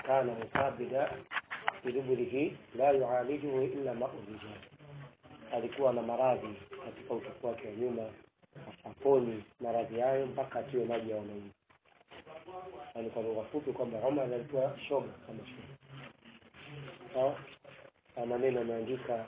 كان مصابدا بلبره لا يعالجه إلا ماء الرجال. alikuwa na maradhi katika utupu wake wa nyuma, aponi maradhi hayo mpaka atiwe maji ya wanaume. Yani kwa lugha fupi kwamba Umar alikuwa shoga kama shoga. Sawa? Maneno ameandika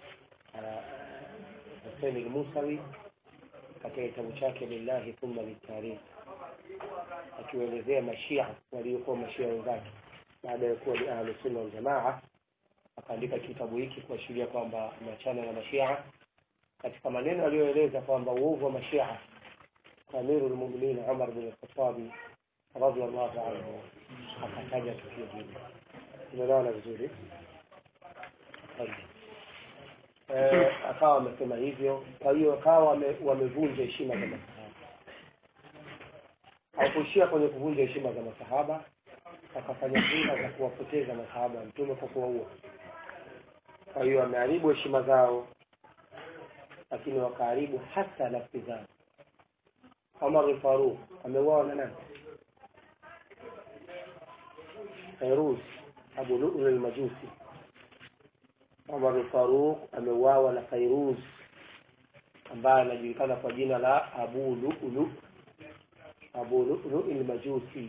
Hussein al-Musawi katika kitabu chake Lillahi Thumma Litarikh, akielezea mashia waliokuwa mashia wenzake baada ya kuwa ni Ahlus Sunna wal Jamaa. Akaandika kitabu hiki kuashiria kwamba machana na mashia. Katika maneno aliyoeleza kwamba uovu wa mashia, Amirul Mu'minin Umar bin al-Khattab radhiyallahu anhu akataja tukio hili. Tumeelewana vizuri? Akawa amesema hivyo, kwa hiyo akawa wamevunja heshima za masahaba. Hakuishia kwenye kuvunja heshima za masahaba, akafanya hila za kuwapoteza masahaba Mtume kwa kuwaua. Kwa hiyo ameharibu heshima zao, lakini wakaharibu hata nafsi zao. Umar al-Faruq ameuawa na nani? Fairuz Abu Lu'lu al-Majusi. Umar al-Faruq ameuawa na Fairuz ambaye anajulikana kwa jina la Abu Lu'lu al-Majusi.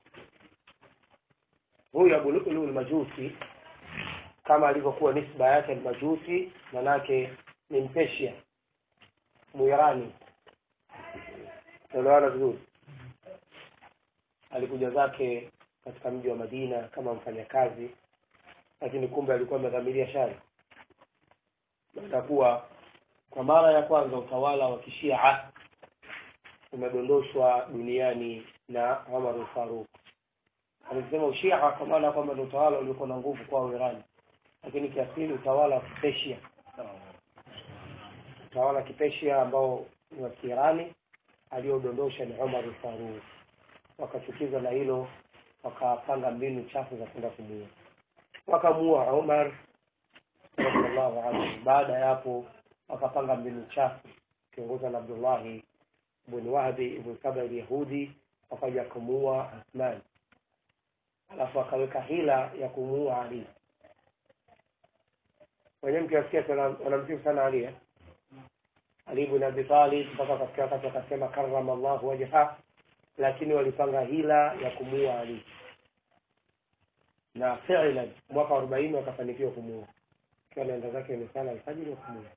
Huyu Abu Lu'lu al-Majusi kama alivyokuwa nisba yake al-Majusi, manake ni Mpeshia, Muirani. Tunaona vizuri. Alikuja zake katika mji wa Madina kama mfanyakazi, lakini kumbe alikuwa amedhamiria shari. Baada kuwa kwa mara ya kwanza utawala wa Kishia umedondoshwa duniani na Umar al-Faruq. Alisema Ushia kwa maana kwamba ni utawala uliokuwa na nguvu kwa Iran, lakini kiasili utawala wa Kipeshia. Utawala wa Kipeshia ambao ni wa Kirani aliodondosha ni Umar al-Faruq. Wakachukizwa na hilo, wakapanga mbinu chafu za kwenda kumuua. Wakamuua Umar radhiallahu anhu. Baada ya hapo wakapanga mbinu chafu kiongozwa na Abdullah ibn Wahbi ibn Saba al-Yahudi, wakaja kumuua Uthman. Alafu akaweka hila ya kumuua Ali. Wenyewe mkiasikia wanamsifu sana Ali, Ali ibn Abi Talib, mpaka katika wakati akasema karrama Allah wajha, lakini walipanga hila ya kumuua Ali. Na fi'lan mwaka 40 wakafanikiwa kumuua. Kwa nenda zake ni sana alfajiri wa kumuua.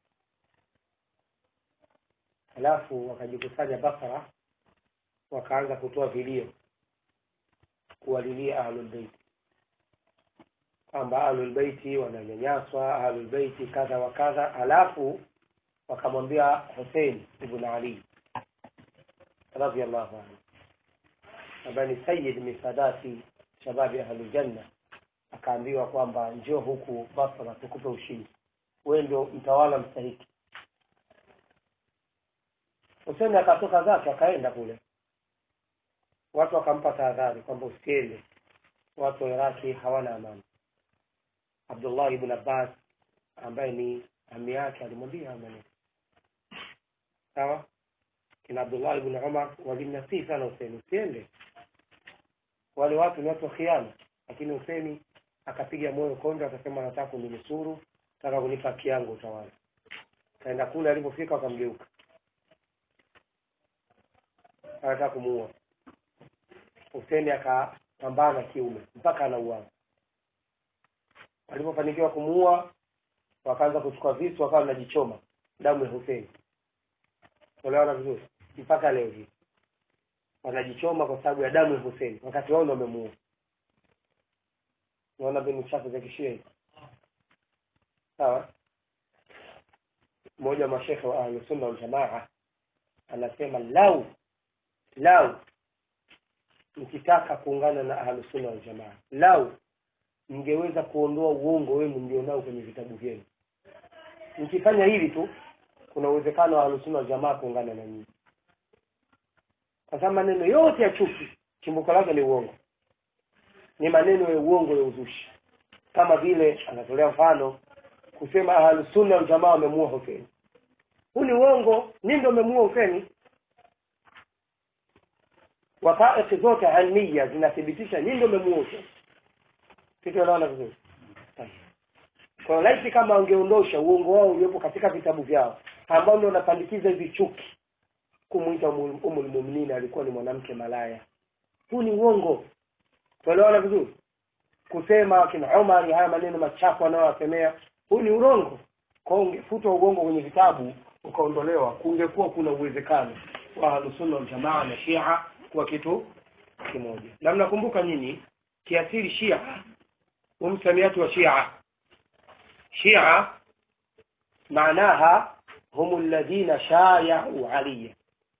Alafu wakajikusanya Basra, wakaanza kutoa vilio kuwalilia Ahlul Bait, kwamba Ahlul Bait wananyanyaswa, Ahlul Bait kadha wa kadha. Alafu wakamwambia Hussein ibn Ali radhiyallahu anhu, ambaye ni sayyid min sadati shababi Ahlul Janna, akaambiwa kwamba njoo huku Basra tukupe ushindi, wewe ndio mtawala mstahiki. Hussein akatoka zake akaenda kule. Watu wakampa tahadhari kwamba usiende, watu wa Iraki hawana amani. Abdullah ibn Abbas ambaye ni ami yake alimwambia amani. Sawa? Kina Abdullah ibn Umar walimnasihi sana Hussein, usiende. Wale watu ni watu wa khiana, lakini Hussein akapiga moyo konde, akasema nataka kuninusuru, nataka kunipa haki yangu utawala. Kaenda kule, alipofika akamgeuka, anataka kumuua. Hussein akapambana kiume mpaka anauawa. Walipofanikiwa kumuua, wakaanza kuchukua visu, wakawa wanajichoma damu ya Hussein. Unaona vizuri? Mpaka leo hii wanajichoma kwa sababu ya damu ya Hussein, wakati wao wamemuua. Unaona mbinu chafu za Kishia. Sawa? Mmoja wa mashaikh wa Ahlus Sunna wal Jamaa anasema lau mkitaka kuungana na Ahlus Sunna wal Jamaa, lau mngeweza kuondoa uongo wenu mlionao kwenye vitabu vyenu, mkifanya hivi tu, kuna uwezekano wa Ahlus Sunna wal Jamaa kuungana na nyinyi. Kwa sababu maneno yote ya chuki chimbuko lake ni uongo, ni maneno ya uongo ya uzushi. Kama vile anatolea mfano kusema Ahlus Sunna wal Jamaa wamemuua Hussein. Huu ni uongo, nini ndio wamemuua Hussein? Waqa'iq zote ilmiya zinathibitisha nini ndio wamemuua Hussein. Tunaona vizuri. Kwa laiti kama angeondosha uongo wao uliopo katika vitabu vyao ambao ndio wanapandikiza hizi chuki kumuita Ummul Mu'minin alikuwa ni mwanamke malaya. Huu ni uongo. Tunaona vizuri. Kusema kina Umar haya maneno machafu anayowasemea, huu ni urongo. Kwa ungefutwa uongo kwenye vitabu ukaondolewa, kungekuwa kuna uwezekano wa Ahlus-Sunna wal Jamaa na Shia kwa kitu kimoja. Na mnakumbuka nyinyi kiasili Shia, msamiati wa Shia maanaha hum alladhina shaya'u Ali.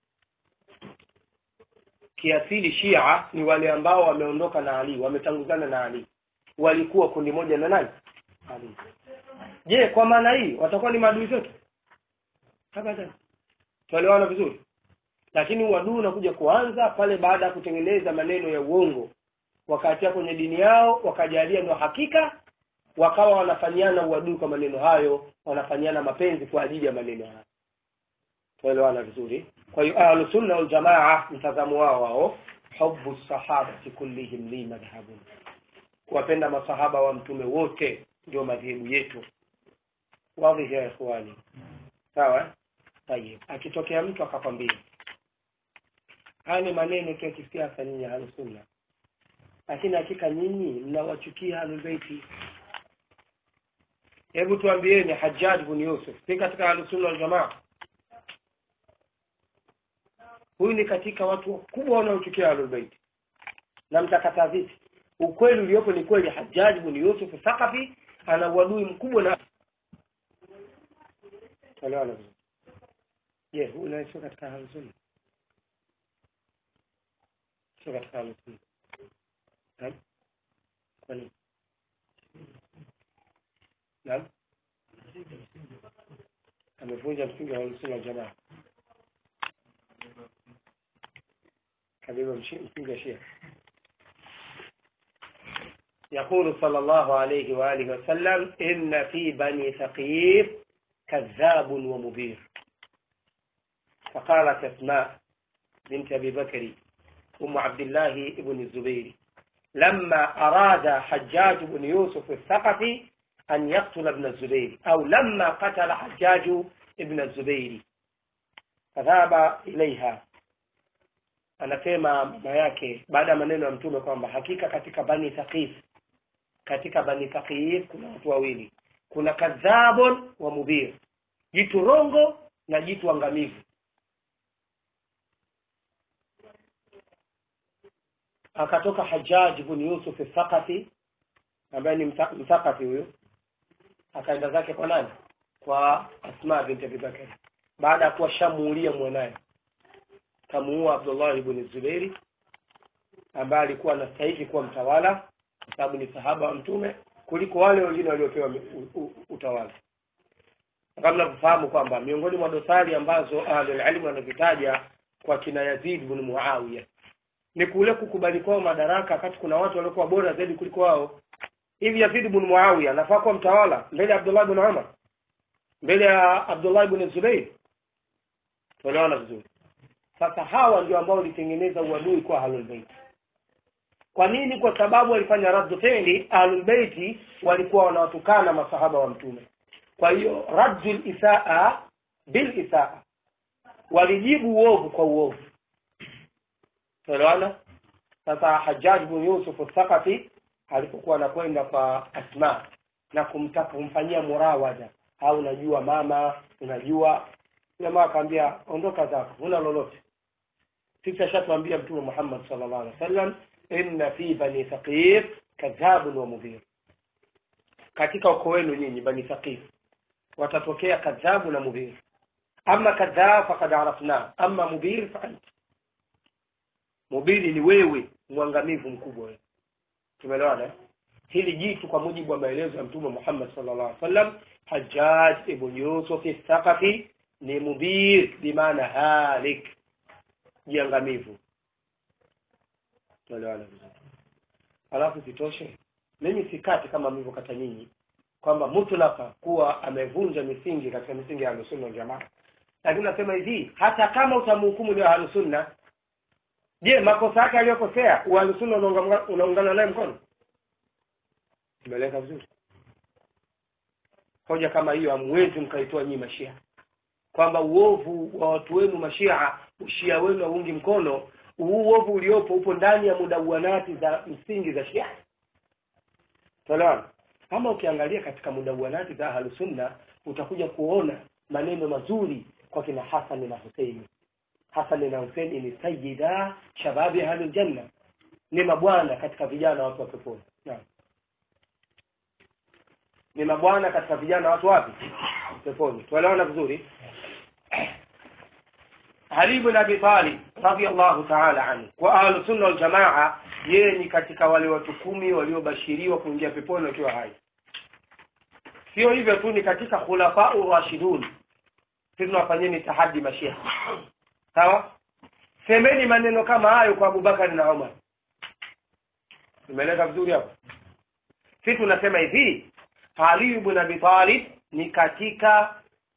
Kiasili Shia ni wale ambao wameondoka na Ali, wametanguzana na Ali. Walikuwa kundi moja na nani? Ali. Je, kwa maana hii watakuwa ni maadui zetu? Habari. Tuelewana vizuri. Lakini uadui unakuja kuanza pale baada ya kutengeneza maneno ya uongo. Wakati kwenye dini yao wakajalia ndio hakika, wakawa wanafanyana uadui kwa maneno hayo, wanafanyana mapenzi kwa ajili ya maneno hayo. Tuelewana vizuri. Kwa hiyo Ahlus-Sunna wal Jamaa mtazamo wao hubbu sahabati kullihim li madhhabun. Kuwapenda masahaba wa mtume wote ndio madhehebu yetu. Wazi ya ikhwani. Sawa? Tayeb. Akitokea mtu akakwambia haya ni maneno tu ya kisiasa nyinyi Ahlus-Sunna, lakini hakika nyinyi mnawachukia Ahlul Baiti. Hebu tuambieni, Hajjaj ibn Yusuf si katika Ahlus-Sunna wal Jamaa? Huyu ni katika watu wakubwa wanaochukia Ahlul Bait. Na mtakataa vipi? Ukweli uliopo ni kweli, Hajjaj ibn Yusuf Thaqafi ana uadui mkubwa na wala. Je, huyu ni katika Ahlus-Sunna? Sio katika Ahlus-Sunna. Kwa nini? Naam. Amevunja msingi wa Ahlus-Sunna wal Jamaa. حبيبه مشينجا شيخ. يقول صلى الله عليه وآله وسلم إن في بني ثقيف كذاب ومبير. فقالت أسماء بنت أبي بكر أم عبد الله بن الزبير لما أراد حجاج بن يوسف الثقفي أن يقتل ابن الزبير، أو لما قتل حجاج ابن الزبير فذهب إليها. Anasema mama yake baada ya maneno ya mtume kwamba hakika katika Bani Thaqif kuna watu wawili, kuna kadhabun wa mubir, jitu rongo na jitu angamivu. Akatoka Hajjaj ibn Yusuf al-Thaqafi ambaye ni Mthaqafi huyo, akaenda zake kwa nani? Kwa Asma binti Abi Bakr, baada ya kuwa shamuulia mwanae. Kamuua Abdullah ibn Zubairi ambaye alikuwa anastahili kuwa mtawala kwa sababu ni sahaba wa mtume kuliko wale wengine waliopewa utawala. Kabla kufahamu kwamba miongoni mwa dosari ambazo ahlul-ilm wanazitaja kwa kina Yazid ibn Muawiya ni kule kukubali kwao madaraka wakati kuna watu waliokuwa bora zaidi kuliko wao. Hivi Yazid ibn Muawiya anafaa kuwa mtawala mbele ya Abdullah ibn Umar, mbele ya Abdullah ibn Zubair? Tunaona vizuri. Sasa hawa ndio ambao walitengeneza uadui kwa Ahlul Bait. Kwa nini? Kwa sababu walifanya raddu fi'li. Ahlul Bait walikuwa wanawatukana masahaba wa mtume. Kwa hiyo raddul isaa bil isaa, walijibu uovu kwa uovu. Tunaona sasa Hajjaj ibn Yusuf al-Thaqafi alipokuwa anakwenda kwa Asma na kumtaka kumfanyia murawada, au unajua mama, unajua jamaa, akamwambia ondoka zako, huna lolote. Sisi ashatuambia Mtume Muhammad sallallahu alaihi wasallam inna fi bani Thaqif kadhabun wa mubir. Katika ukoo wenu nyinyi Bani Thaqif watatokea kadhabu na mubir. Ama kadhab faqad arafna, ama mubir fa anta. Mubiri ni wewe, mwangamivu mkubwa wewe. Tumeelewana? Hili jitu kwa mujibu wa maelezo ya Mtume Muhammad sallallahu alaihi wasallam, Hajjaj ibn Yusuf al-Thaqafi ni mubir bimaana halik, jiangamivu. Tuelewana vizuri. Alafu sitoshe, mimi sikati kama mlivyokata nyinyi kwamba mutlaka kuwa amevunja misingi katika misingi ya Ahlus-Sunna wal Jamaa. Lakini nasema hivi, hata kama utamhukumu ni Ahlus-Sunna, je, makosa yake aliyokosea Ahlus-Sunna unaungana naye mkono? Umeeleka vizuri? Hoja kama hiyo hamwezi mkaitoa nyinyi mashia, kwamba uovu wa watu wenu mashia, ushia wenu haungi mkono. Uovu uliopo upo ndani ya mudawanati za msingi za Shia. Sawa? Ama ukiangalia katika mudawanati za Ahlus Sunna utakuja kuona maneno mazuri kwa kina Hassan na Hussein. Hassan na Hussein ni sayyida shababi ahlul janna, ni mabwana katika vijana watu wa peponi. Naam, ni mabwana katika vijana watu wapi? Peponi. Tuelewana vizuri? Ali ibn Abi Talib radiyallahu ta'ala anhu wa Ahlus Sunna wal Jamaa, yeye ni katika wale watu 10 waliobashiriwa kuingia peponi wakiwa hai. Sio hivyo tu, ni katika khulafa'ur rashidun. Sisi tunafanyeni tahaddi mashia. Sawa? Semeni maneno kama hayo kwa Abubakar na Umar. Umeeleza vizuri hapo? Sisi tunasema hivi, Ali ibn Abi Talib ni katika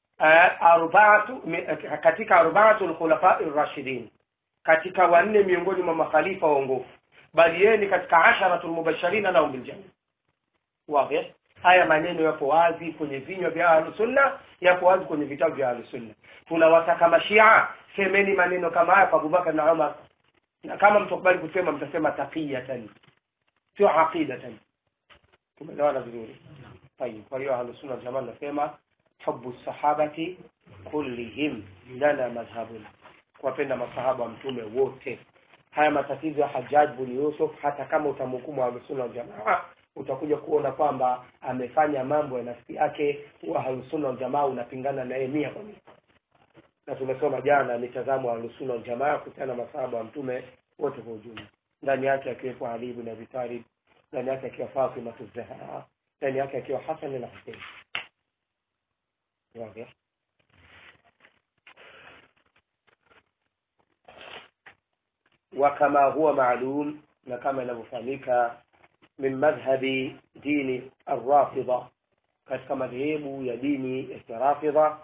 arba'atul khulafa'ir rashidin, katika wanne miongoni mwa makhalifa waongofu, bali yeye ni katika asharatul mubashirin na bil janna. Wazi? Haya maneno yapo wazi kwenye vinywa vya Ahlus Sunna, yapo wazi kwenye vitabu vya Ahlus Sunna. Tunawataka mashia, semeni maneno kama haya kwa Abubakar na Umar, na kama mtakubali kusema mtasema taqiyatan, sio aqidatan. Tumeelewana vizuri? Tayeb, kwa hiyo Ahlus Sunna jamaa nasema hubbu sahabati kullihim lana madhhabuna, kuwapenda masahaba wa mtume wote. Haya matatizo ya Hajjaj bin Yusuf, hata kama utamhukumu Ahlus Sunna wal Jamaa, utakuja kuona kwamba amefanya mambo ya nafsi yake, wa Ahlus Sunna wal Jamaa unapingana na yeye 100%. Na tumesoma jana mitazamo wa Ahlus Sunna wal Jamaa kuhusiana na masahaba wa mtume wote kwa ujumla, ndani yake akiwepo Ali ibn Abi Talib, ndani yake akiwa Fatima az-Zahra, ndani yake akiwa Hassan na Hussein. واضح. وكما هو معلوم كما نفهمك من مذهب دين الرافضة، كما مذهب يدين الرافضة،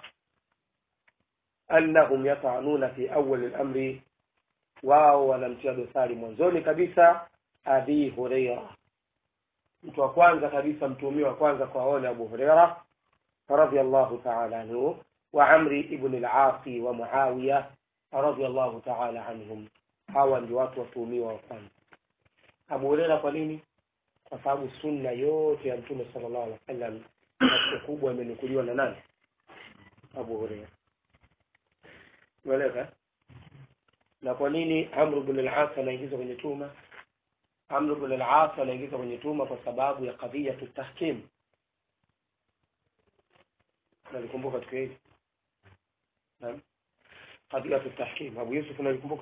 أنهم يطعنون في أول الأمر ولم تجد ثالث منزول كبيسة أبي هريرة. mtu wa kwanza kabisa, mtumii wa kwanza kwa wale Abu Hurairah رضي الله تعالى عنه وعمري ابن العاصي ومعاوية رضي الله تعالى عنهم. hawa ndio watu watuhumiwa wa kwanza. Abu Hurairah kwa nini? Kwa sababu sunna yote ya Mtume sallallahu alaihi wasallam kwa kubwa imenukuliwa na nani? Abu Hurairah. Unaelewa? Na kwa nini Amr ibn al-As anaingizwa kwenye tuma? Amr ibn al-As anaingizwa kwenye tuma kwa sababu ya qadhiyatu tahkim. Nalikumbuka tukio hili. Naam. Qadhiyatu tahkim. Abu Yusuf nalikumbuka.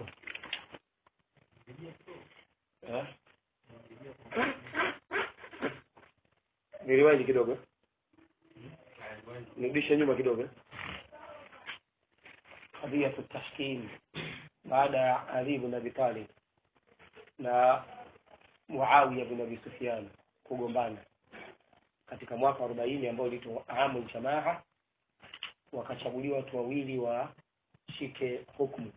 Niliwahi kidogo. Nirudishe nyuma kidogo. Qadhiyatu tahkim baada ya Ali ibn Abi Talib na Muawiya ibn Abi Sufyan kugombana katika mwaka 40 ambao ulitwa Aamul Jamaa, wakachaguliwa watu wawili washike hukumu,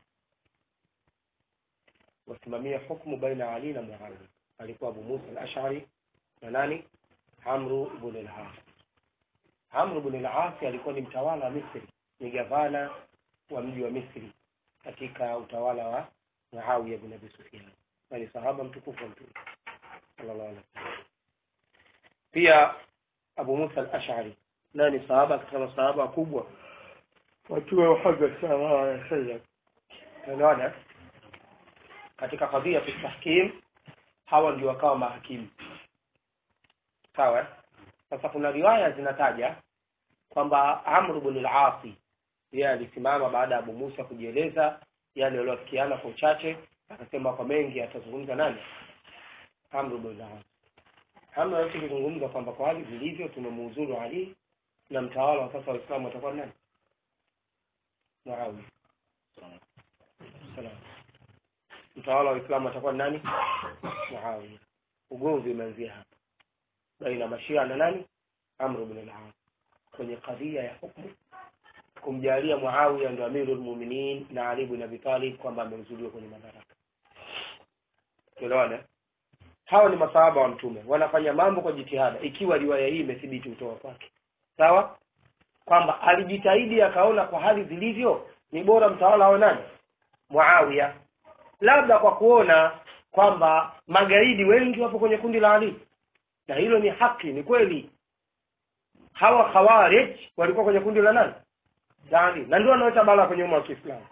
wasimamia hukumu baina Ali na Muawiya. Alikuwa Abu Musa al-Ash'ari na nani? Amr ibn al-As. Amr ibn al-As alikuwa ni mtawala wa Misri, ni gavana wa mji wa Misri katika utawala wa Muawiya ibn Abi Sufyan, ni sahaba mtukufu wa Mtume sallallahu alaihi wasallam. Pia Abu Musa al-Ash'ari nani sahaba katika sahaba kubwa watu wa Muhammad sallallahu alaihi wasallam. Tunaona katika kadhia ya tahkim hawa ndio wakawa mahakimu. Sawa? Sasa kuna riwaya zinataja kwamba Amr ibn al-As yeye alisimama baada ya Abu Musa kujieleza yale waliofikiana kwa uchache, akasema kwa mengi atazungumza nani? Amr ibn al-As. Amr alizungumza kwamba kwa hali zilivyo tumemuuzuru Ali na mtawala wa sasa wa Uislamu atakuwa nani? Muawiya. Salam. Mtawala wa Uislamu atakuwa nani? Muawiya. Ugomvi umeanzia hapa baina mashia na nani? Amr ibn al-As kwenye kadhia ya hukumu, kumjalia Muawiya ndio amirul mu'minin na Ali ibn Abi Talib kwamba ameuzuliwa kwenye madaraka. Tuelewana? hawa ni masahaba wa mtume, wanafanya mambo kwa jitihada, ikiwa riwaya hii imethibiti kutoka kwake. Sawa? Kwamba alijitahidi akaona kwa hali zilivyo ni bora mtawala wa nani? Muawiya. Labda kwa kuona kwamba magaidi wengi wapo kwenye kundi la Ali. Na hilo ni haki, ni kweli. Hawa Khawarij walikuwa kwenye kundi la nani? La Ali. Na ndio wanaoleta balaa kwenye umma wa Kiislamu.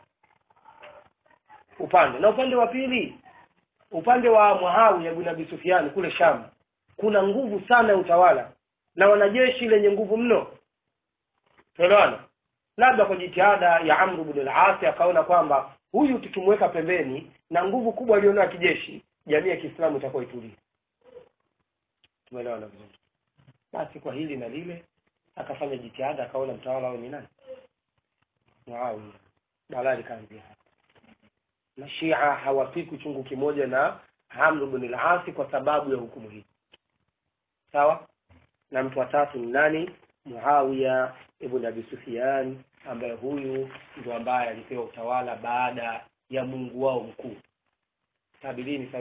Upande wa pili, upande wa Muawiya ibn Abi Sufyan kule Sham, kuna nguvu sana ya utawala na wanajeshi lenye nguvu mno. Tuelewana? Labda kwa jitihada ya Amr ibn al-As akaona kwamba huyu tukimweka pembeni na nguvu kubwa aliyonayo kijeshi, jamii ya Kiislamu itakuwa itulie. Tumeelewana vizuri? Basi kwa hili na lile akafanya jitihada, akaona mtawala wao ni nani? Muawiya. Balali kaanzia. Na Shia hawafiki chungu kimoja na Amr ibn al-As kwa sababu ya hukumu hii. Sawa? Na mtu wa tatu ni nani? Muawiya ibn Abi Sufyan, ambaye huyu ndio ambaye alipewa utawala baada ya Mungu wao mkuu. Tabirini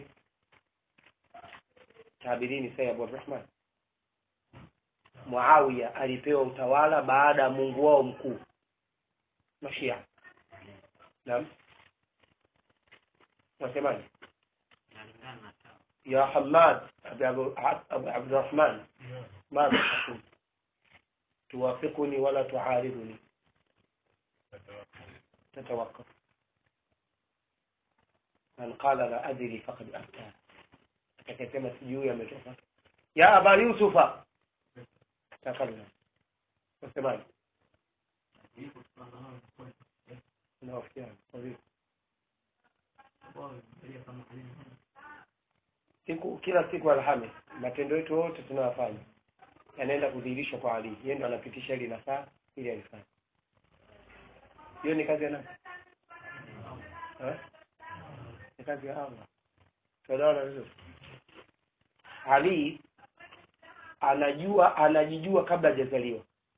sai Abu Rahman. Muawiya alipewa utawala baada ya Mungu wao mkuu. Mashia. Naam. Wasemaje? Ya Hamad Abu Abdurrahman, ماذا تقول؟ توافقني ولا تعارضني؟ تتوقف. من قال لا أدري فقد أفتى. akasema sijui ametoka. Ya Aba Yusufa, tafadhali. Wasemaje? Nawafikiana. Kila siku Alhamisi matendo yetu yote tunayofanya yanaenda kudhihirishwa kwa Ali. Yeye ndo anapitisha ile nasaa ili alifanye. Hiyo ni kazi ya nani? Ni kazi ya Allah. Tunaona vizuri. Ali anajijua kabla hajazaliwa.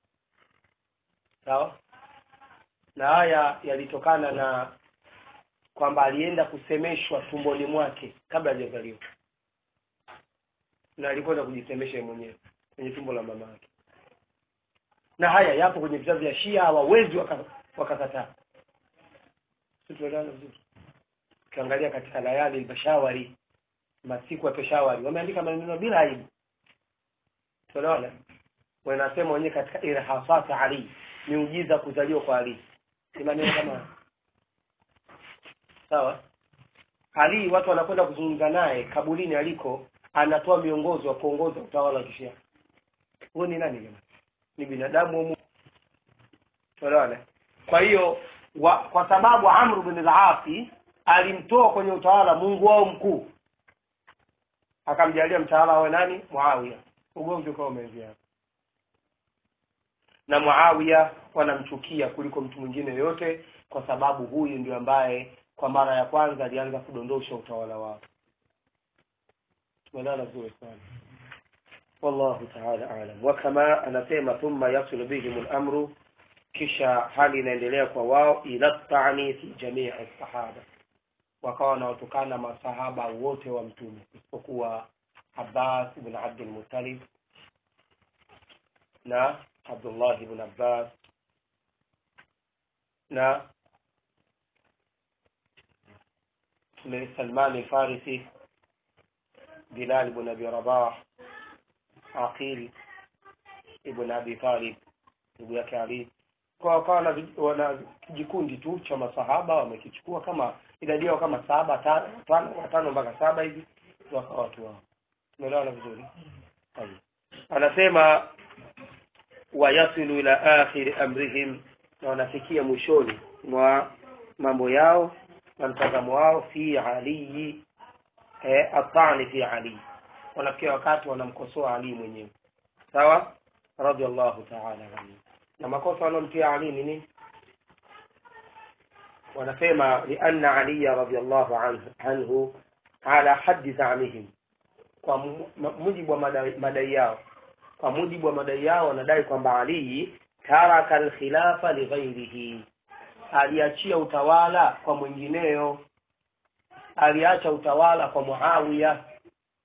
Sawa? Na haya yalitokana na kwamba alienda kusemeshwa tumboni mwake kabla hajazaliwa. Na alikwenda kujisemesha mwenyewe kwenye tumbo la mama yake. Na haya yapo kwenye vitabu vya Shia, hawawezi wakakataa. Tunaelewana vizuri. Ukiangalia katika Layali al-Bashawari, masiku ya Peshawari, wameandika maneno bila aibu. Tunaelewana? Wanasema wenyewe katika irhasat Ali, miujiza kuzaliwa kwa Ali. Ni maneno kama sawa? Ali watu wanakwenda kuzungumza naye kaburini aliko, anatoa miongozo wa kuongoza utawala wa Kishia. Huyo ni nani jamani? Ni binadamu huyo. Tunaelewana? Kwa hiyo kwa sababu Amr ibn al-As alimtoa kwenye utawala Mungu wao mkuu, akamjalia mtawala wa nani? Muawiya. Ugomvi kwa umeanzia. Na Muawiya wanamchukia kuliko mtu mwingine yote, kwa sababu huyu ndio ambaye kwa mara ya kwanza alianza kudondosha utawala wao. Tumeelewana vizuri sana. Wallahu ta'ala a'lam. Wa kama anasema thumma yasul bihim al-amru, kisha hali inaendelea kwa wao ila ta'ni fi jami' as-sahaba, wakawa na watukana masahaba wote wa mtume isipokuwa Abbas ibn Abdul Muttalib na Abdullah ibn Abbas na Salman al-Farisi, Bilal ibn Abi Rabah, Aqil ibn Abi Talib ndugu yake Ali. Kwa wana kijikundi tu cha masahaba wamekichukua kama idadi yao kama 5 mpaka 7 hivi wakawa watu wao. Tumeelewana vizuri? Anasema wayasilu ila akhir amrihim, na wanafikia mwishoni mwa mambo yao na mtazamo wao fi Ali, atani fi Ali, wanafikia wakati wanamkosoa Ali mwenyewe. Sawa? Radiyallahu ta'ala anhu. Na makosa wanaomtia Ali ni nini? Wanasema li anna Ali radiyallahu anhu ala haddi za'mihim, kwa mujibu wa madai yao. Kwa mujibu wa madai yao wanadai kwamba Ali taraka al-khilafa li ghayrihi, aliachia utawala kwa mwingineo, aliacha utawala kwa Muawiya.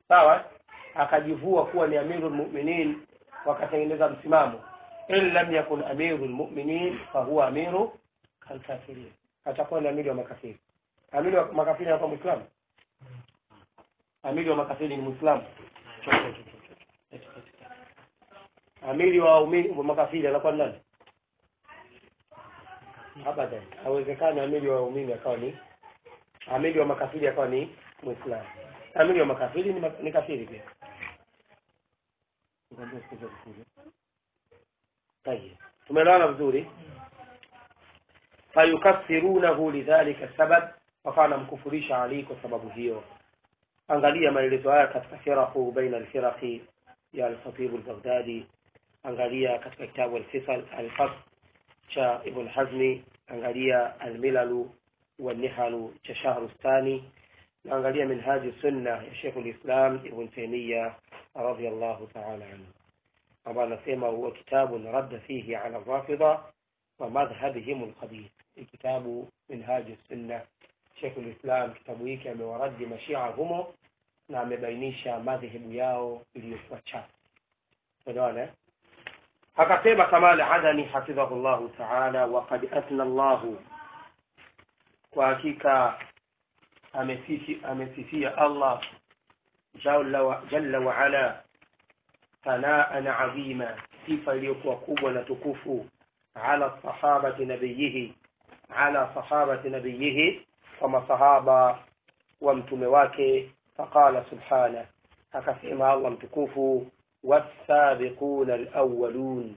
sawa, akajivua kuwa ni amirul mu'minin, wakatengeneza msimamo, in lam yakun amirul mu'minin fa huwa amiru al-kafirin, atakuwa ni amiri wa makafiri. Amiri wa makafiri anakuwa Muislamu? Amiri wa makafiri ni Muislamu? Amiri wa makafiri anakuwa nani? Abadan, haiwezekani amiri wa waumini akawa ni amiri wa makafiri akawa ni Muislamu. Amiri wa makafiri ni kafiri pia. Tayeb, tumeelewana vizuri? Fayukaffirunahu lidhalika sabab, wakana mkufurisha Ali kwa sababu hiyo. Angalia maelezo haya katika firaqu baina al-firaqi ya al-Khatib al-Baghdadi, angalia katika kitabu al-Fisal al-Fasl cha Ibn Hazmi, angalia al-Milal wal-Nihal cha Shahrustani, na angalia Minhaj Sunnah ya Sheikh al-Islam Ibn Taymiyyah radiyallahu ta'ala anhu, ambapo anasema huwa kitabu radda fihi ala al-Rafidha wa madhhabihim al-khabith. Kitabu Minhaj Sunnah, Sheikh al-Islam kitabu hiki amewaradi mashia humo na amebainisha madhehebu yao iliyokuwa chafu. Unaona? Akasema Kamal Adani hafidhahullahu ta'ala, wa qad athna Allah, kwa hakika amesifia Allah jalla wa ala thanaan azima, sifa iliyokuwa kubwa na tukufu, ala sahabati nabiyihi, kama sahaba wa mtume wake. Faqala subhana, akasema Allah mtukufu, was-sabiquna al-awwalun,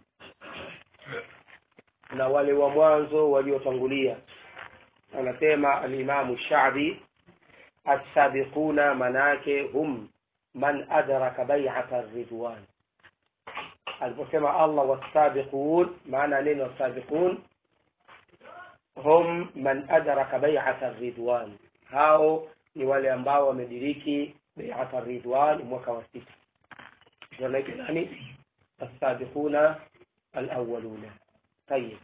na wale wa mwanzo waliotangulia. Anasema al-Imam Sha'bi, as-sabiquna manake hum man adraka bay'ata ar-ridwan. Aliposema Allah was-sabiqun, maana neno as-sabiqun hum man adraka bay'ata ar-ridwan, hao ni wale ambao wamediriki bay'ata ar-ridwan mwaka wa 6. ذلك يعني السابقون الأولون. طيب.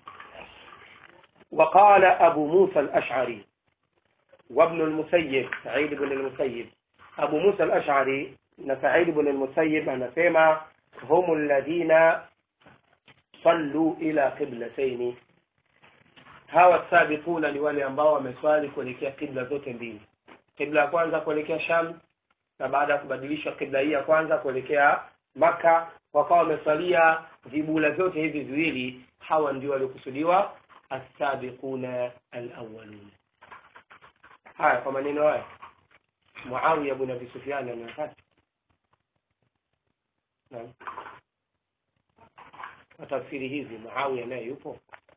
وقال أبو موسى الأشعري وابن المسيب، سعيد بن المسيب، أبو موسى الأشعري سعيد بن المسيب أنا سمع هم الذين صلوا إلى قبلتين، هوا السابقون لولي ambao wameswali kuelekea qibla zote mbili. Qibla ya kwanza kuelekea Sham, na baada ya kubadilisha qibla hii ya kwanza kuelekea Maka, wakawa wamesalia vibula vyote hivi viwili. Hawa ndio waliokusudiwa as-sabiquna al-awwalun. Haya, kwa maneno haya Muawiya ibn Abi Sufyan anafanya na tafsiri hizi. Muawiya naye yupo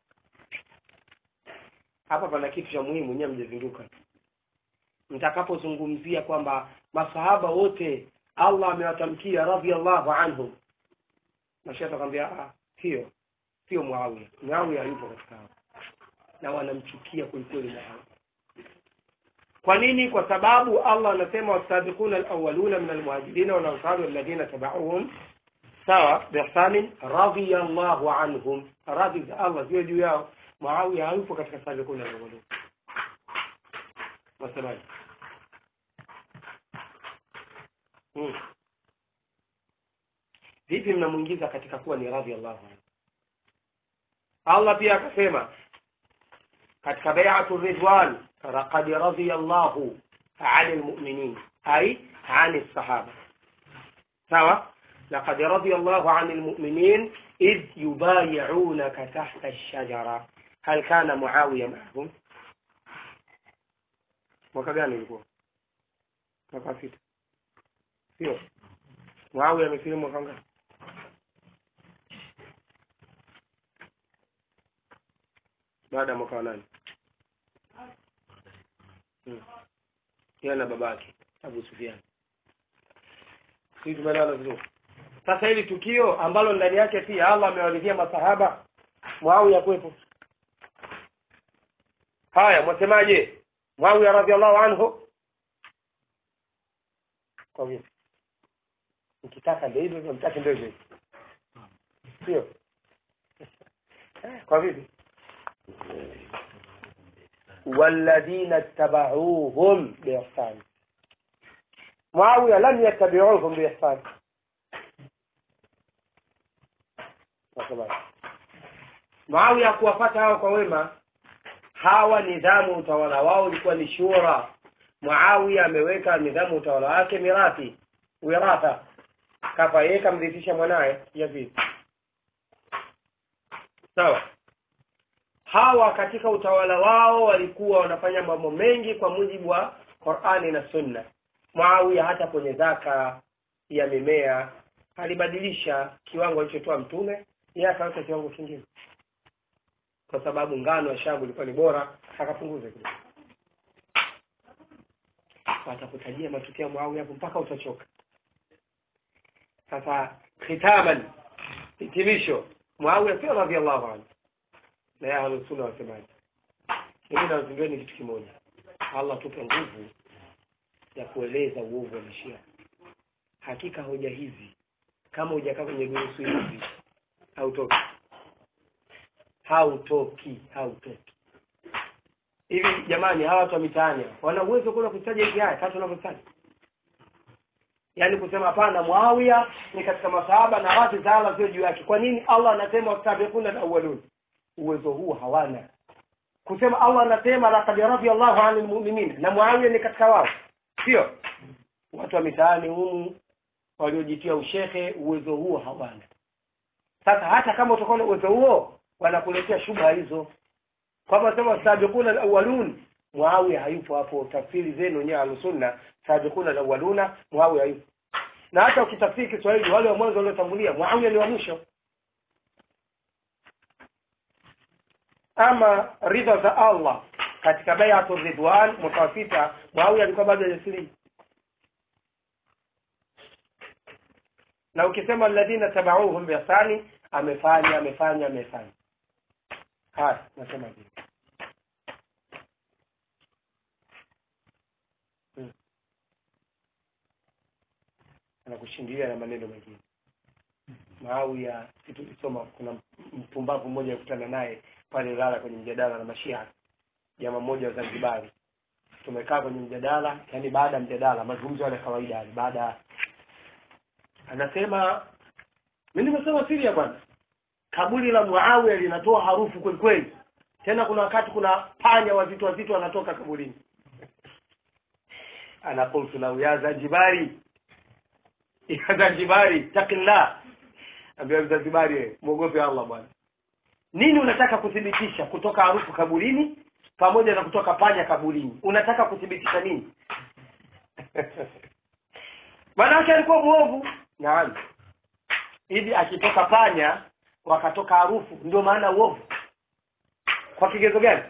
hapa. Pana kitu cha muhimu nyewe mjezinduka mtakapozungumzia kwamba masahaba wote Allah amewatamkia radhiyallahu anhum, na shaka kwambia sio Muawiya. Muawiya yupo katika hao na wanamchukia kweli Muawiya. Kwa nini? Kwa sababu Allah anasema wasabiquna al-awwaluna min al-muhajirin wal ansar alladhina tabauhum sawa biihsan radhiyallahu anhum, radhi Allah juu juu yao. Muawiya yupo katika sabiquna al-awwalun. Wasemaje? Vipi mnamuingiza katika kuwa ni radhiyallahu anhu? Allah pia akasema katika bai'atu ridwan, laqad radiyallahu 'anil mu'minin, ay 'anis sahaba. sawa, laqad radiyallahu 'anil mu'minin idh yubay'unaka tahta ash-shajara. Hal kana Muawiya ma'ahum? Mwaka gani ilikuwa? Mwaka 6. Sio? Muawiya amesilimu mwaka ngapi? Baada ya mwaka wa 8. Yeye na babake Abu Sufyan. Sisi tumeelewana vizuri. Sasa hili tukio ambalo ndani yake pia Allah amewalidhia masahaba, Muawiya kwepo. Haya, mwasemaje? Muawiya radhiallahu anhu. Kwa hiyo ukitaka ndio hivyo, mtaka ndio hivyo. Sio? Kwa vipi? Walladhina tabauhum biihsan, Muawiya lam yattabi'uhum bi ihsan. Muawiya kuwafuata hao kwa wema. Hawa nidhamu utawala wao ilikuwa ni shura. Muawiya ameweka nidhamu utawala wake mirathi, wiratha. Kafa yeye kamrithisha mwanae Yazid. Sawa. Hawa katika utawala wao walikuwa wanafanya mambo mengi kwa mujibu wa Qur'ani na Sunna. Muawiya hata kwenye zaka ya mimea alibadilisha kiwango alichotoa mtume, yeye akaweka kiwango kingine. Kwa sababu ngano ya Shamu ilikuwa ni bora, akapunguza kidogo. Watakutajia matukio ya Muawiya hapo mpaka utachoka. Sasa khitaman, hitimisho, Muawiya pia radhiallahu anhu. Na ya Ahlus Sunna wasemaje? Mimi nazungumzia ni kitu kimoja. Allah tupe nguvu ya kueleza uovu wa Shia. Hakika hoja hizi kama hujakaa kwenye durusu hizi hautoki. Hivi jamani, hawa watu wa mitaani wana uwezo kuna kutaja hizi haya kati wanavyotaja. Yaani kusema hapana, Muawiya ni katika masahaba na radhi za Allah sio juu yake. Kwa nini Allah anasema wasabiquna al-awwalun? Uwezo huu hawana. Kusema Allah anasema laqad radiyallahu 'anil mu'minin na Muawiya ni katika wao. Sio? Watu wa mitaani humu waliojitia ushehe uwezo huo hawana. Sasa hata kama utakuwa na uwezo huo wanakuletea shubha hizo. Kwa sababu sabiquna al-awwalun, Muawiya hayupo hapo. Tafsiri zenu wenyewe al-Sunna, sabiquna al-awwaluna, Muawiya hayupo. Na hata ukitafsiri Kiswahili wale wa mwanzo waliotangulia, Muawiya ni wa mwisho. Ama ridha za Allah katika bai'atul ridwan mutawafita, Muawiya alikuwa bado hajasilimu. Na ukisema alladhina tabauhum bi ihsani, amefanya. Haya, nasema hivi. Anakushindia na maneno mengine. Muawiya tulisoma kuna mpumbavu mmoja kukutana naye pale Ilala kwenye mjadala na Mashia. Jamaa mmoja wa Zanzibar. Tumekaa kwenye mjadala, yani baada ya mjadala mazungumzo ya kawaida, baada anasema mimi nimesema siri ya bwana. Kaburi la Muawiya linatoa harufu kweli kweli. Tena kuna wakati kuna panya wazito wanatoka kaburini. Anapoultu la ya Zanzibari. Ya Zanzibari, takillah. Ambia Zanzibari, muogope Allah bwana. Nini unataka kuthibitisha kutoka harufu kaburini pamoja na kutoka panya kaburini? Unataka kuthibitisha nini? Maana yake alikuwa muovu. Naam. Hivi akitoka panya wakatoka harufu ndio maana uovu. Kwa kigezo gani?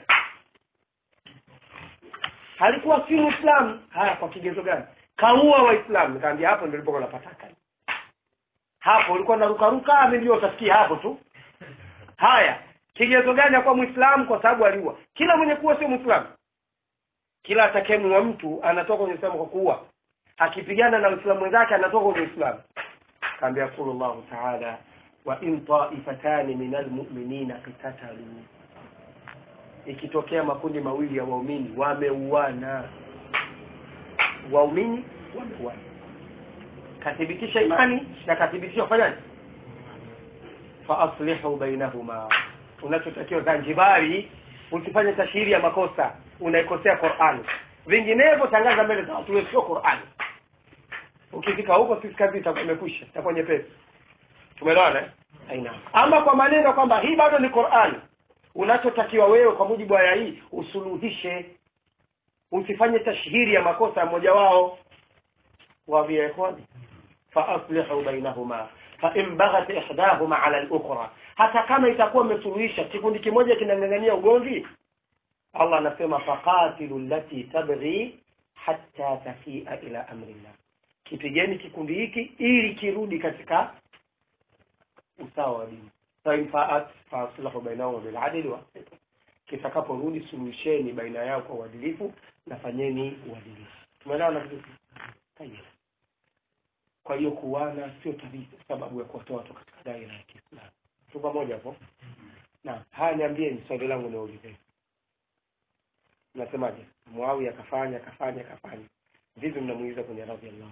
Alikuwa si Muislamu. Haya, kwa kigezo gani? Kaua Waislamu. Nikaambia hapo ndio nilipokuwa napataka. Hapo ulikuwa naruka ndio utasikia hapo tu. Haya, kigezo gani kwa Muislamu? Kwa sababu aliua. Kila mwenye kuwa sio Muislamu. Kila atakayemua mtu anatoka kwenye Uislamu kwa kuua. Akipigana na Uislamu wenzake anatoka kwenye Uislamu. Kaambia Allah Ta'ala, wa in ta'ifatan minal mu'minina qitatalu. Ikitokea makundi mawili ya waumini wameuana. Waumini wameuana. Kathibitisha imani na kathibitisha kufanyaje? Fa aslihu bainahuma. Unachotakiwa Zanzibari usifanye tashhiri ya makosa, unaikosea Qur'an. Vinginevyo tangaza mbele za watu sio Qur'an. Ukifika huko sisi kazi itakwisha, itakuwa nyepesi. Tumeelewana? Haina. Ama kwa maneno kwamba hii bado ni Qur'an. Unachotakiwa wewe kwa mujibu wa aya hii usuluhishe. Usifanye tashhiri ya makosa mmoja wao. Wa bi ikhwani fa aslihu bainahuma fa in baghat ihdahuma ala al-ukhra. Hata kama itakuwa umesuluhisha kikundi kimoja kinangangania ugomvi, Allah anasema faqatilu allati tabghi hatta tafia ila amrillah. Kipigeni kikundi hiki ili kirudi katika usawa wa dini. Fa in fa'at fa aslihu bainahuma bil adli wa kitakaporudi suluhisheni baina yao kwa uadilifu na fanyeni uadilifu. Tumeelewana vizuri? Tayari. Kwa hiyo kuwana sio sababu ya kuwatoa watu katika daira ya Kiislamu. Tu pamoja hapo. Na haya niambieni swali langu ni ulize. Nasemaje? Muawiya kafanya. vipi mnamuingiza kwenye radhiyallahu?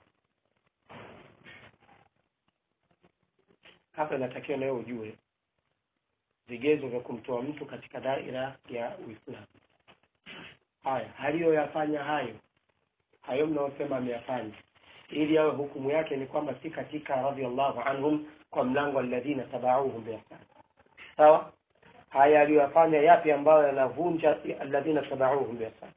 Hapa natakiwa nawe ujue vigezo vya kumtoa mtu katika daira ya Uislamu. Haya aliyoyafanya hayo mnaosema ameyafanya, ili yawe hukumu yake ni kwamba si katika radhiyallahu anhum kwa mlango alladhina tabauhum bi ihsan. Sawa? Haya aliyofanya yapi ambayo yanavunja alladhina tabauhum bi ihsan?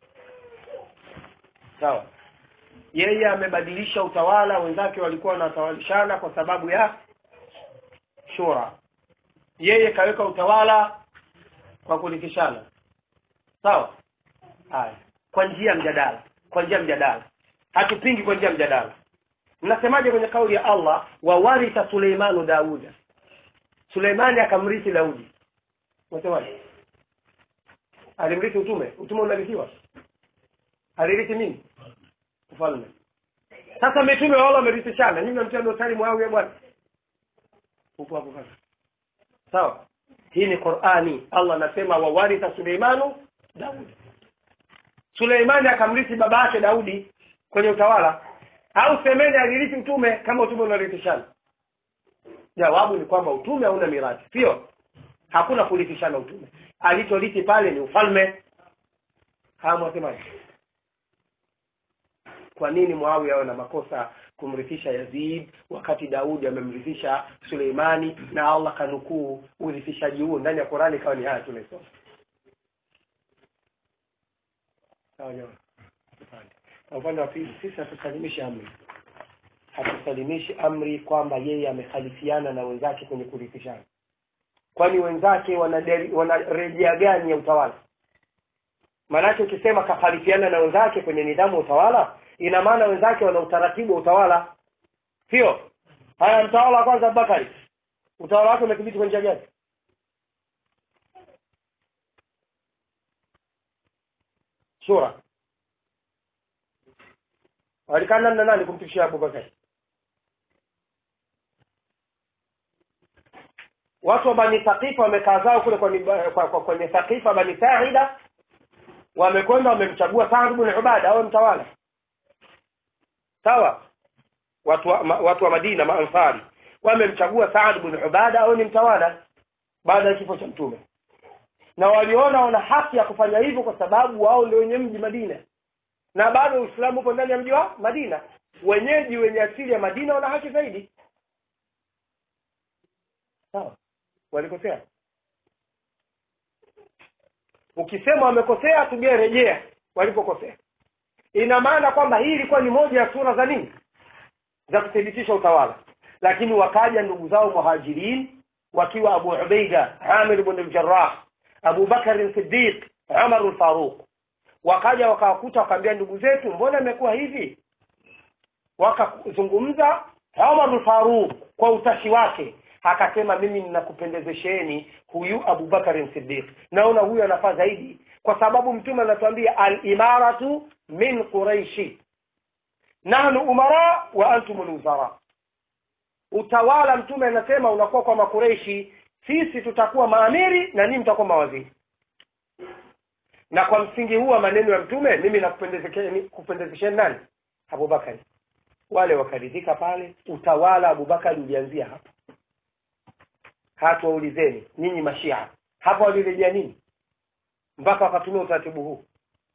Sawa? Yeye amebadilisha utawala, wenzake walikuwa wanatawalishana kwa sababu ya shura. Yeye kaweka utawala kwa kulikishana. Sawa? Haya, kwa njia mjadala. Hatupingi kwa njia mjadala. Mnasemaje kwenye kauli ya Allah, wa waritha Suleimanu Dauda? Suleimani akamrithi Daudi. Msemaje? Alimrithi utume unarithiwa. Alirithi nini? Ufalme. Sasa mitume wao wamerithishana. Nyinyi mnamtia dosari Muawiya bwana. Upo hapo sasa. Sawa? Hii ni Qur'ani. Allah anasema wa waritha Suleimanu Dauda. Suleimani akamrithi baba yake Daudi kwenye utawala, au semeni alirithi utume kama utume unarithishana? Jawabu ni kwamba utume hauna mirathi, sio? Hakuna kurithishana utume. Alichorithi pale ni ufalme. Mwasemaje? Kwa nini Muawiya awe na makosa kumrithisha Yazid wakati Daudi amemrithisha Suleimani na Allah kanukuu urithishaji huo ndani ya Qur'ani kama ni haya tunasoma? Sawa jamani. Kwa upande wa pili, sisi hatusalimishi amri kwamba yeye amekhalifiana na wenzake kwenye kurithishana. Kwani wenzake wanarejea gani ya utawala? Maana ukisema kakhalifiana na wenzake kwenye nidhamu ya utawala, ina maana wenzake wana utaratibu wa utawala. Sio? Haya, mtawala kwanza Bakari. Utawala wake umethibiti kwa njia gani? Shura. Walikana na nani kumtishia Abu Bakar? Watu wa Bani Thaqifa wamekaa zao kule kwenye Thaqifa Bani Sa'ida, wamekwenda wamemchagua Sa'd ibn Ubada awe mtawala. Sawa? Watu wa Madina Maansari wamemchagua Sa'd ibn Ubada awe ni mtawala baada ya kifo cha Mtume. Na waliona wana haki ya kufanya hivyo kwa sababu wao ndio wenye mji Madina. Na bado Uislamu upo ndani ya mji wa Madina. Wenyeji wenye asili ya Madina wana haki zaidi. Sawa? Walikosea. Ukisema wamekosea, tugerejea walipokosea. Ina maana kwamba hii ilikuwa ni moja ya sura za nini? Za kuthibitisha utawala. Lakini wakaja ndugu zao Muhajirin wakiwa Abu Ubaida, Amir ibn al-Jarrah, Abu Bakar al-Siddiq, Umar al-Faruq. Wakaja wakawakuta wakaambia ndugu zetu, mbona imekuwa hivi? Wakazungumza. Umar al-Faruq kwa utashi wake akasema, mimi ninakupendezesheni huyu Abu Bakar al-Siddiq. Naona huyu anafaa zaidi kwa sababu Mtume anatuambia al-imaratu min Quraishi. Nahnu umara wa antum al-wuzara. Utawala Mtume anasema unakuwa kwa Makureishi, sisi tutakuwa maamiri na ninyi mtakuwa mawaziri. Na kwa msingi huu wa maneno ya Mtume, mimi nakupendezesheni nani? Abu Bakari. Wale wakaridhika pale, utawala Abu Bakari ulianzia hapa. Hata waulizeni nyinyi Mashia, hapa walirejea nini mpaka wakatumia utaratibu huu?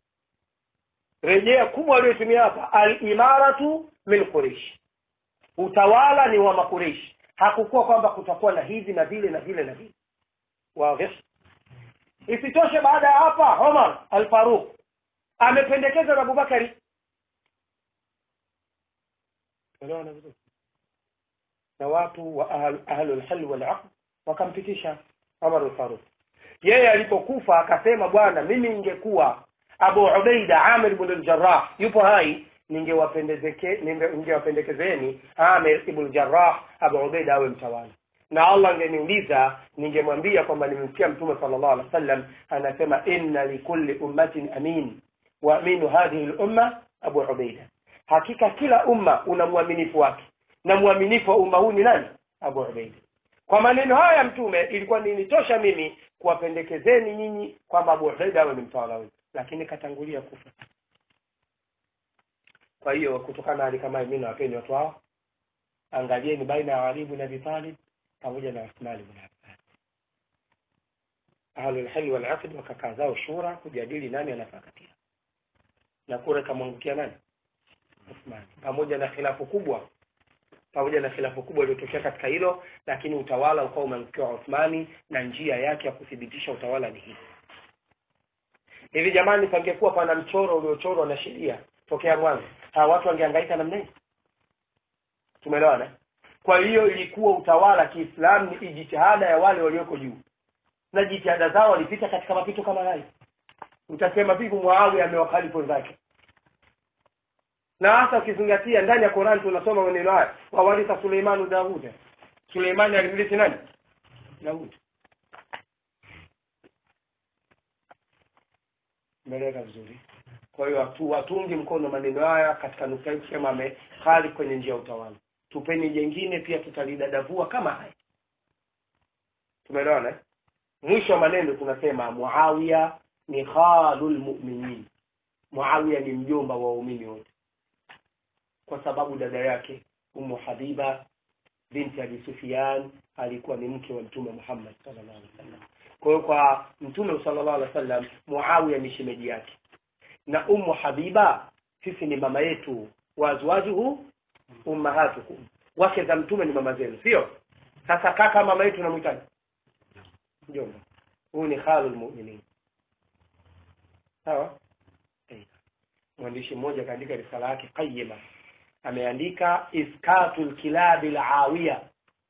Rejea kubwa waliotumia hapa, al-imaratu min Quraish. Utawala ni wa Makureishi. Hakukuwa kwamba kutakuwa na hivi na vile na vile na vile. Wazi. Isitoshe baada ya hapa Umar al-Faruq amependekeza na Abu Bakari. Na watu wa ahlul hal wal aqd wakampitisha Umar al-Faruq. Yeye alipokufa akasema, bwana, mimi ningekuwa Abu Ubaida Amir ibn al-Jarrah yupo hai, ningewapendekezeni Amir ibn al-Jarrah Abu Ubaida awe mtawala. Na Allah angeniuliza, ningemwambia kwamba nimemsikia Mtume sallallahu alaihi wasallam anasema, inna likulli ummatin amin wa aminu hadhihi al-umma Abu Ubaida. Hakika kila umma una muaminifu wake, na muaminifu wa umma huu ni nani? Abu Ubaida. Kwa maneno haya Mtume ilikuwa nitosha mimi kuwapendekezeni nyinyi kwamba Abu Ubaida awe ni mtawala wenu, lakini katangulia kufa. Kwa hiyo kutokana na hali kama mimi nawapeni watu hao, angalieni baina ya Ali ibn Abi Talib pamoja na Uthman ibn Affan. Ahlul hal wal aqd wakakaa zao shura kujadili nani anafaa katia, na kura kamwangukia nani? Uthman. Pamoja na khilafu kubwa iliyotokea katika hilo, lakini utawala ukao umeangukia Uthmani, na njia yake ya kudhibitisha utawala ni hii. Hivi jamani, pangekuwa pana mchoro uliochorwa na sheria tokea mwanzo, hawa watu wangehangaika namna hii? Tumeelewana? Kwa hiyo ilikuwa utawala Kiislamu ni jitihada ya wale walioko juu, na jitihada zao walipita katika mapito kama haya. Utasema vipi Muawiya amewakhalifu wenzake? Na hasa ukizingatia ndani ya Qur'an tunasoma maneno haya, wa waritha Suleiman Daud. Suleiman alimrithi nani? Daud. Meleka vizuri. Kwa hiyo watungi mkono maneno haya katika nukta hii kusema amekhali kwenye njia ya utawala. Tupeni jengine pia tutalidadavua kama haya. Tumeelewana? Mwisho wa maneno tunasema Muawiya ni khalul mu'minin. Muawiya ni mjomba wa waumini wote, kwa sababu dada yake Ummu Habiba binti Abi Sufyan alikuwa ni mke wa Mtume Muhammad sallallahu alaihi wasallam. Kwa hiyo kwa Mtume sallallahu alaihi wasallam Muawiya ni shemeji yake, na Ummu Habiba sisi ni mama yetu, wa azwajuhu ummahatukum, wake za Mtume ni mama zenu, sio? Sasa kaka mama yetu tunamhitaji mjomba. Huyu ni khalul mu'minin. Sawa? Mwandishi mmoja kaandika risala yake qayyima, ameandika iskatul kilabil awiya,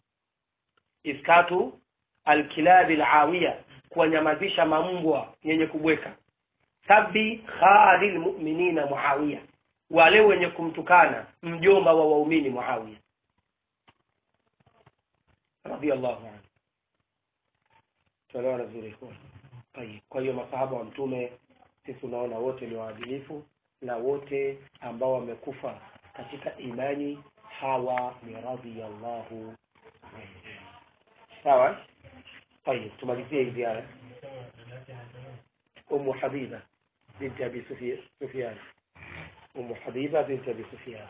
iskatu alkilabil awiya, kuwanyamazisha mambwa yenye kubweka. Sabi khalil mu'minina Muawiya, wale wenye kumtukana mjomba wa waumini Muawiya radiyallahu anhu. Tuelewana vizuri kwa. Kwa hiyo masahaba wa Mtume sisi tunaona wote ni waadilifu, na wote ambao wamekufa katika imani hawa ni radhiyallahu anhu. Sawa? Tayeb, tumalizie hizi aya. Ummu Habiba binti Abi Sufyan. Ummu Habiba binti Abi Sufyan.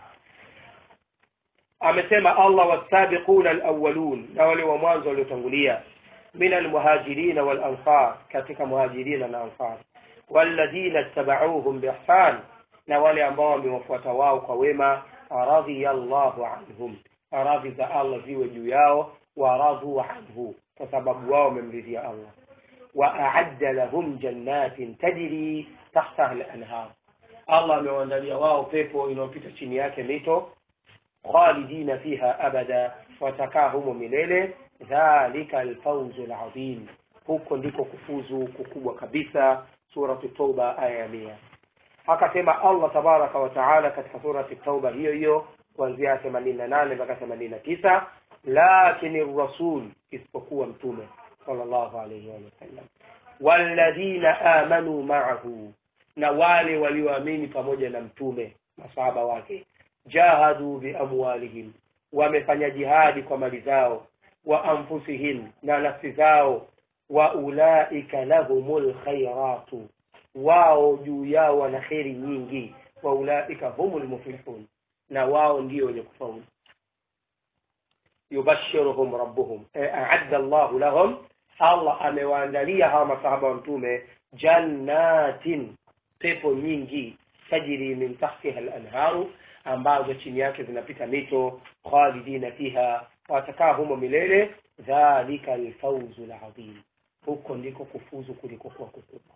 Amesema Allah, wasabiquna alawwalun, na wale wa mwanzo waliotangulia, min almuhajirin wal ansar, katika muhajirin na ansar, walladhina tabauhum biihsan, na wale ambao wamewafuata wao kwa wema, radhiyallahu anhum, radhi za Allah ziwe juu yao, wa radhu anhu, kwa sababu wao wamemridhia Allah. Wa a'adda lahum jannatin tajri tahtaha al-anhar, Allah amewaandalia wao pepo inayopita chini yake mito, khalidina fiha abada, watakaa humo milele. Dhalika al-fawzu al-azim, huko ndiko kufuzu kukubwa kabisa. Sura at-Tauba aya 100. Akasema Allah tabaraka wa taala katika sura at-Tauba hiyo hiyo kuanzia 88 mpaka 89, lakini rasul, isipokuwa mtume sallallahu alayhi wa sallam, walladhina amanu ma'ahu, na wale walioamini pamoja na mtume, masahaba wake, jahadu bi amwalihim, wamefanya jihadi kwa mali zao, wa anfusihim, na nafsi zao, wa ulaika lahumul khairatu, wao juu yao wana khairi nyingi, wa ulaika humul muflihun, na wao ndio wenye kufaulu. Yubashiruhum rabbuhum, a'adda Allahu lahum, Allah amewaandalia hawa masahaba wa mtume jannatin, pepo nyingi, tajri min tahtiha al-anharu, ambazo chini yake zinapita mito, khalidina fiha, watakaa humo milele. Dhalika al-fawzu al-azim, huko ndiko kufuzu kuliko kwa kukubwa.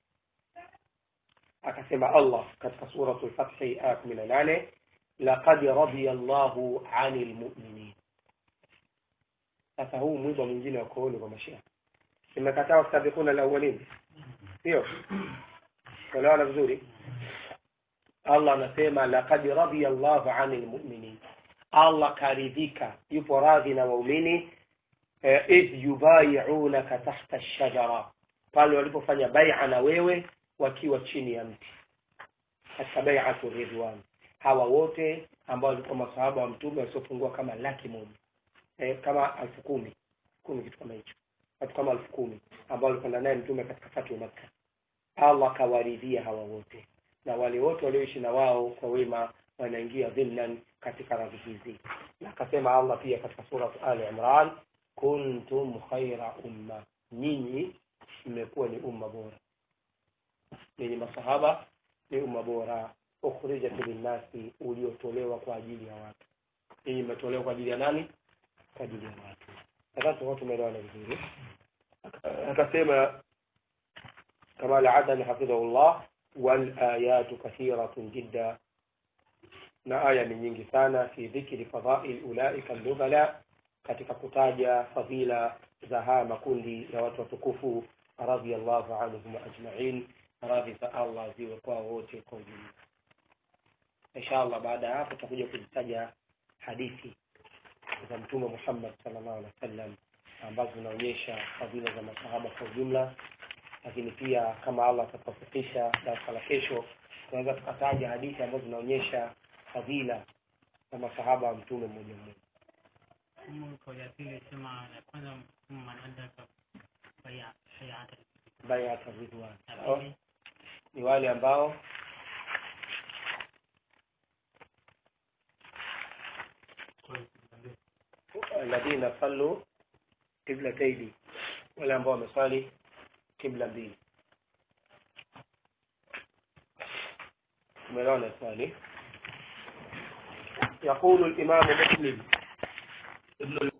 Akasema Allah katika suratul Fath aya 18, laqad radiyallahu 'anil mu'minin. Sasa huu mwiba mwingine wa kuona kwa mashia, nimekataa wasabiquna alawwalin, sio? Kwa vizuri Allah anasema laqad radiyallahu 'anil mu'minin, Allah karidhika, yupo radhi na waumini, idh yubay'unaka tahta ash-shajara, pale walipofanya bai'a na wewe wakiwa chini ya mti, katika bai'atu ridwan. Hawa wote ambao walikuwa masahaba wa mtume wasiopungua kama 100,000, kama 10,000 kitu kama hicho, watu kama 10,000 ambao walikuwa naye mtume katika Fathu Makkah. Allah kawaridhia hawa wote, na wale wote walioishi na wao kwa wema wanaingia dhimnan katika radhi hizi. Na akasema Allah pia katika sura Al-Imran, kuntum khaira umma, nyinyi mmekuwa ni umma bora, nyinyi masahaba ni umma bora, ukhrijat linnasi, uliotolewa kwa ajili ya watu. Nyinyi mmetolewa kwa ajili ya nani? Kwa ajili ya watu. Sasa watu tumeelewana vizuri. Akasema kama al-adani hafidhahullah, wal ayatu kathiratun jidda, na aya ni nyingi sana fi dhikri fadhail ulaika al-nubala, katika kutaja fadhila za haya makundi ya watu watukufu, radhiyallahu anhum ajma'in, radhi za Allah ziwe kwa wote kwa ujumla. Inshallah baada hapo tutakuja kuzitaja hadithi za Mtume Muhammad sallallahu alaihi wasallam ambazo zinaonyesha fadhila za masahaba kwa ujumla, lakini pia kama Allah atatufikisha darasa la kesho tunaweza tukataja hadithi ambazo zinaonyesha fadhila za masahaba wa Mtume mmoja mmoja. Kwa ya pili sema kwanza manada bai'at ridwan ni wale ambao alladhina sallu qiblatayn, wale ambao wamesali qibla mbili. umeona swali. يقول الإمام مسلم ابن